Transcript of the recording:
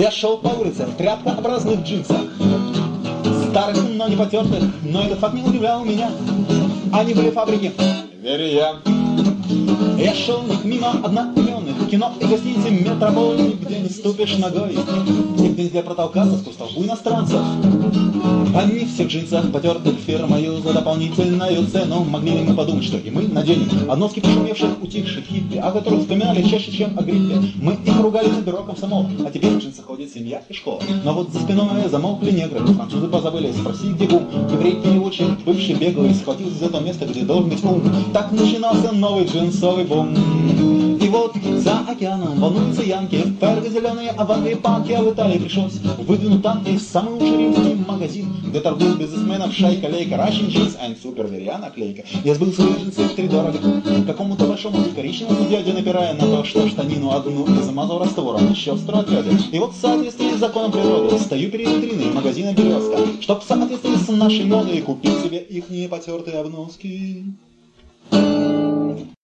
Я шел по улице в тряпкообразных джинсах, старых, но не потертых, но этот факт не удивлял меня. Они были фабрики, верю я. Я шел мимо одноименных кино и гостиницы метрополии, где не ступишь ногой, нигде нельзя протолкаться сквозь толпу иностранцев. Они все в джинсах, потертых фирмою за дополнительную цену. Могли ли мы подумать, что и мы наденем обноски пошумевших, утихших хиппи, о которых вспоминали чаще, чем о гриппе. Мы их ругали на бюро комсомол, а теперь в джинсах ходит семья и школа. Но вот за спиной замолкли негры, французы позабыли спросить, где гум. Еврей-переводчик, бывший беглый, схватился за то место, где должен быть ум. Так начинался новый джинсовый бум. И вот за океаном волнуются янки, в Ферго зеленые, а в Англии панки, а в Италии пришлось выдвинуть танки в самый лучший римский магазин, где торгуют бизнесменов шайка-лейка, Russian jeans and super верья наклейка. Я сбыл свои джинсы втридорого какому-то большому коричневому дяде, напирая на то, что штанину одну и замазал раствором еще в стройотряде. И вот в соответствии с законом природы стою перед витриной магазина «Березка», чтоб в соответствии с нашей модой купить себе их непотертые обноски.